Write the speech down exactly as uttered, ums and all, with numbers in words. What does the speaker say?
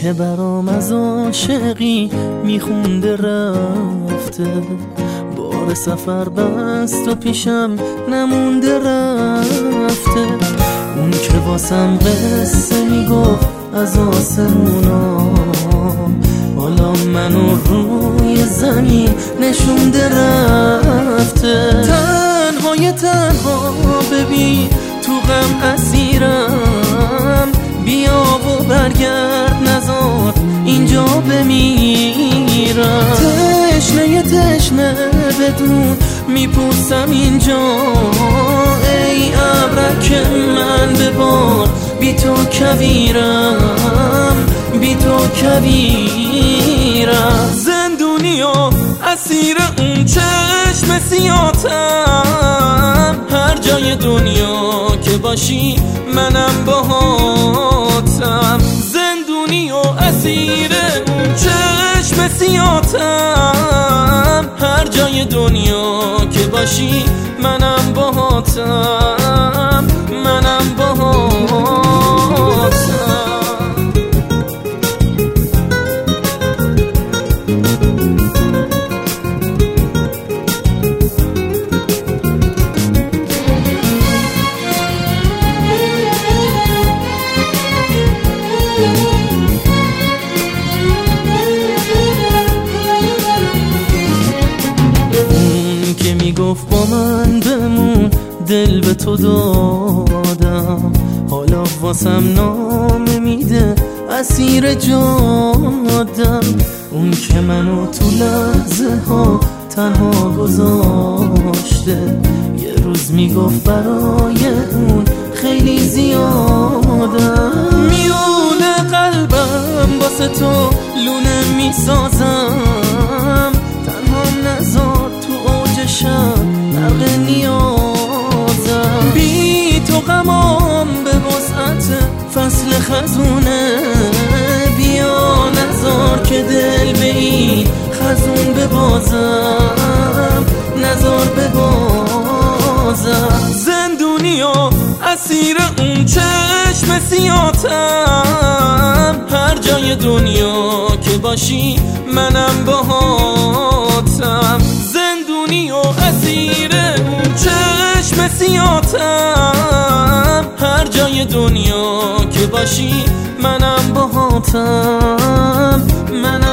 که برام از عاشقی میخونده رفته، بار سفر بست و پیشم نمونده رفته. اون که واسم قصه میگفت از آسمونا، حالا منو روی زمین نشونده رفته. تنهای تنها ببین تو غم اسیرم، بیا و برگرد نذار اینجا بمیرم. تشنه تشنه بدون میپوسم اینجا، ای ابرک من ببار بی تو کویرم، بی تو کویرم. زندونی و اسیر اون چشم سیاتم، هر جای دنیا که باشی منم باهاتم. زندونی و اسیر اون چشم سیاتم، هر جای دنیا که باشی منم باهاتم، منم باهاتم. گفت با من بمون دل به تو دادم، حالا واسم نامه میده اسیر جادم. اون که منو تو لحظه ها تنها گذاشته، یه روز میگفت برای اون خیلی زیادم. میونه قلبم واسه تو لونه میسازم، تنها نذار تو اوجشم غرق نیازم. بی تو غمام به وسعت فصل خزونه، بیا نذار که دل به این خزون ببازم، نذار ببازم. زندونی و اسیر اون چشم سیاتم، هر جای دنیا که باشی منم باهاتم. زندونی و اسیر اون چشم سیاتم، هر جای دنیا که باشی منم باهاتم، منم